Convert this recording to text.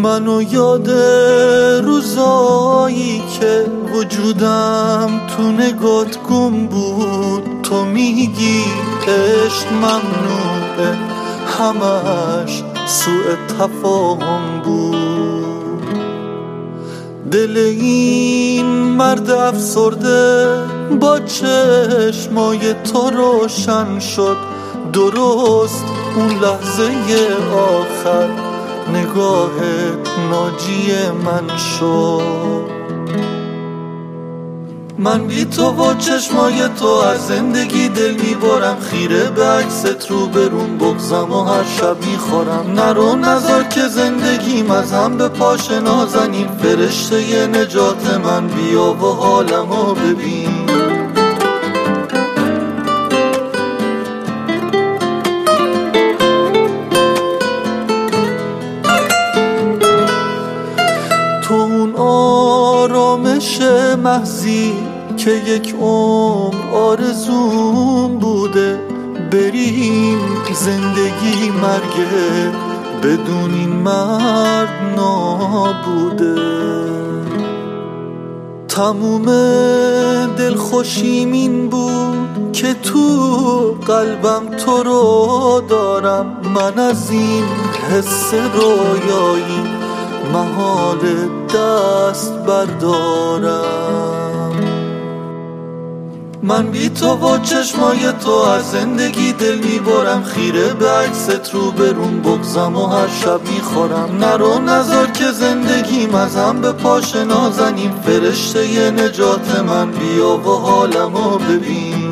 منو یاد روزایی که وجودم تو نگات گم بود. تو میگی عشق ممنوعه، همش سوء تفاهم بود. دل این مرد افسرده با چشمای تو روشن شد. درست اون لحظه آخر نگاهت ناجی من شد. من بی تو و چشمای تو از زندگی دل میبارم. خیره به عکست رو برون بغزم و هر شب میخورم. نرو نذار که زندگیم از هم به پاش نازنین. فرشته نجات من بیا و حالمو ببین. تو اون آرامش محضی که یک عمر آرزوم بوده. بریم زندگی مرگه بدون این مرد نابوده. تموم دلخوشیم این بود که تو قلبم تو رو دارم. من از این حس رویایی محال دست بردارم. من بی تو و چشمای تو از زندگی دل میبارم. خیره به عکست رو برون بغزم و هر شب میخورم. نرو نذار که زندگیم از هم به پاش نازنین. فرشته نجات من بیا و حالمو ببین.